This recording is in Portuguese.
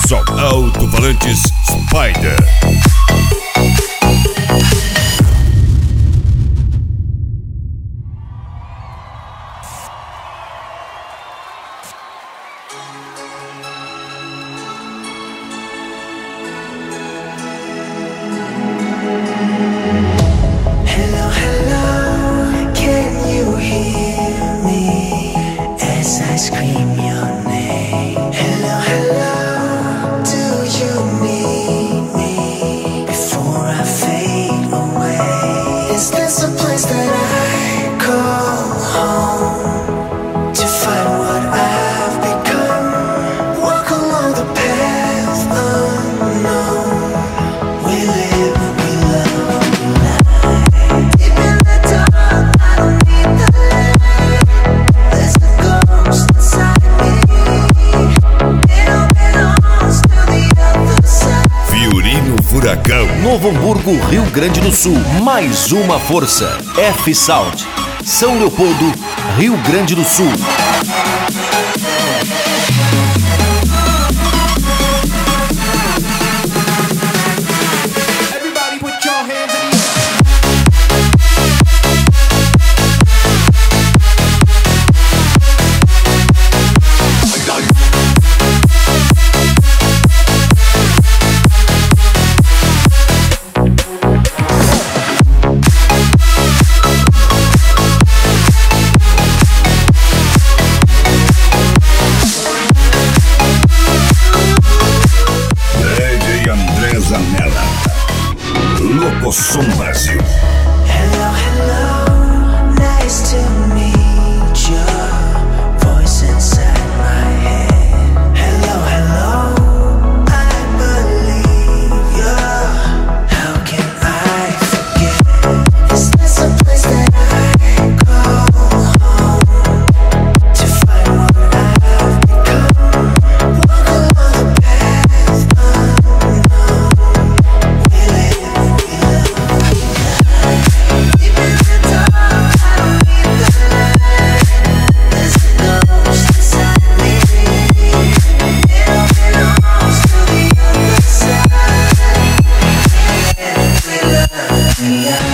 Som Alto-Falantes Spider. Novo Hamburgo, Rio Grande do Sul. Mais uma força. F-Sound. São Leopoldo, Rio Grande do Sul. Som Brasil. Hello, hello, nice to meet you. Voice inside my head. Hello, hello, I believe you. How can I forget? Is this a place that I call home to find what I've become? Walk along the path unknown. We live, we love. Yeah.